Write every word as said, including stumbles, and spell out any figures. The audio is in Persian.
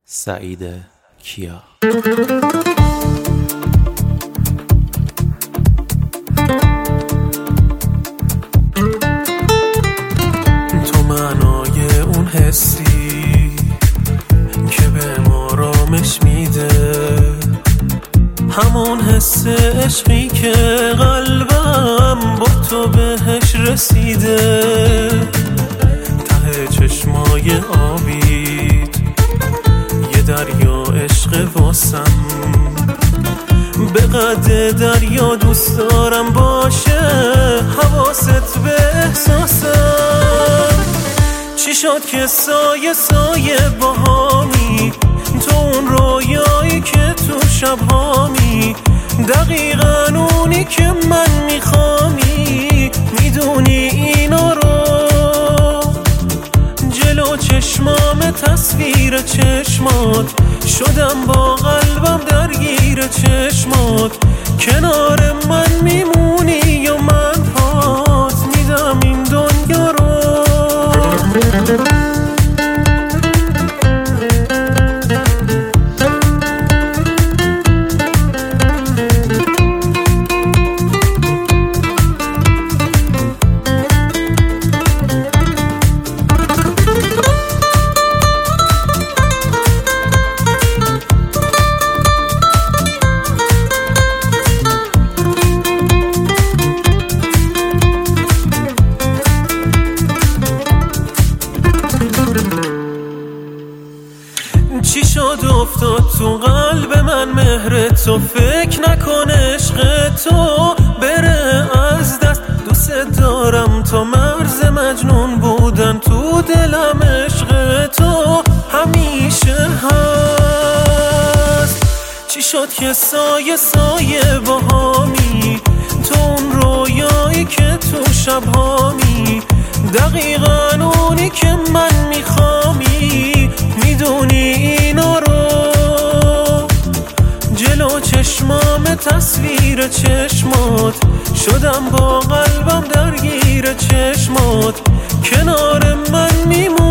سعید کیا. تو معنای اون حسی که به ما رامش میده، همون حس عشقی که قلبم با تو بهش رسیده. ته چشمای آبید یه دریا عشق واسم، به قد دریا دوست دارم باشه حواست به احساسم. چی شد که سایه سایه باهامی، تو اون رویایی که تو شبهامی، دقیقا اونی که من میخوامی. میدونی اینا رو جلو چشمام تصویر چشمات، شدم با قلبم درگیر چشمات. کنار من میمونی یا من پات میدم این دنیا رو. چی شد افتاد تو قلب من مهر تو، فکر نکن عشق تو بره از دست. دوست دارم تو مرز مجنون بودن تو دلم، عشق تو همیشه هست. چی شد که سایه سایه باهامی، تو اون رویایی که تو شبهامی، دقیقا اونی که من میخوامی. میدونی اینا رو جلو چشمام تصویر چشمات، شدم با قلبم درگیر چشمات. کنار من میمونی